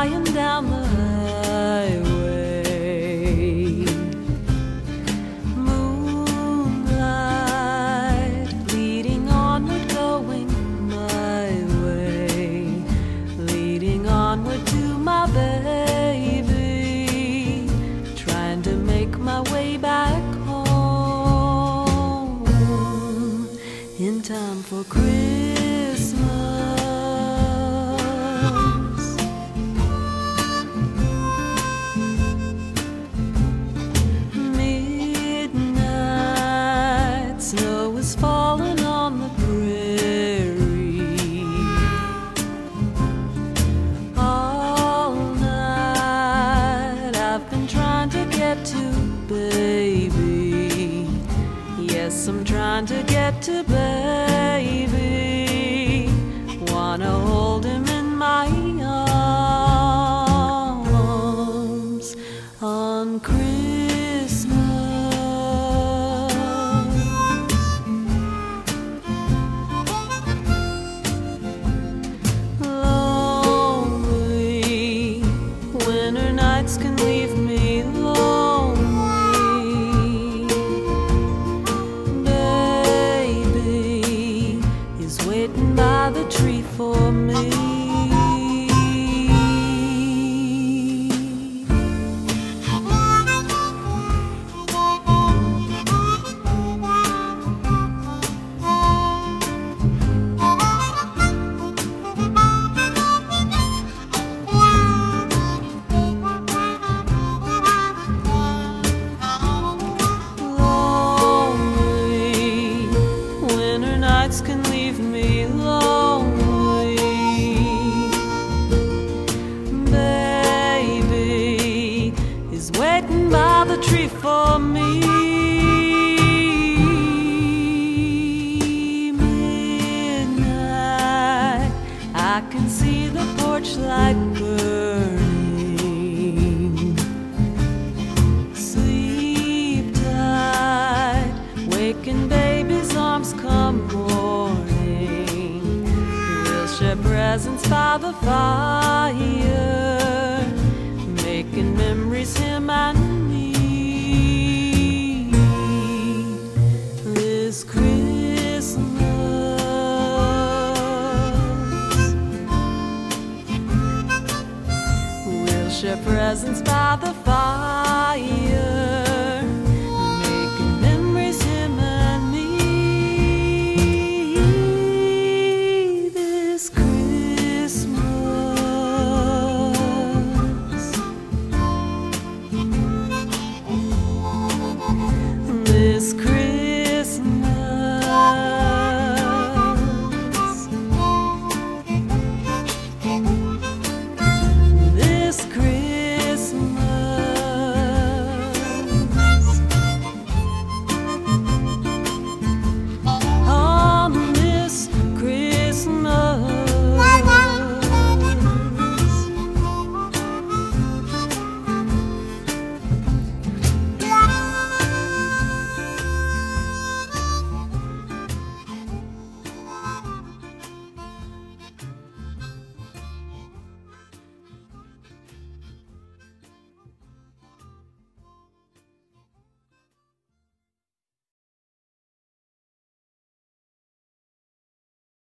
flying down the highway. Moonlight leading onward, going my way, leading onward to my baby, trying to make my way back home in time for Christmas. Midnight snow is falling on the prairie. All night I've been trying to get to baby. Yes, I'm trying to get to baby. Wanna hold him in my arms on Christmas. Lonely winter nights can leave me lonely. Baby is waiting by the tree for me. Lonely winter nights can leave me lonely. Baby is waiting by the tree for me. Midnight, I can see the porch light burning. Sleep tight, waking baby's arms come morning. We'll share presents by the fire, making memories, him and me. This Christmas we'll share presents by the fire.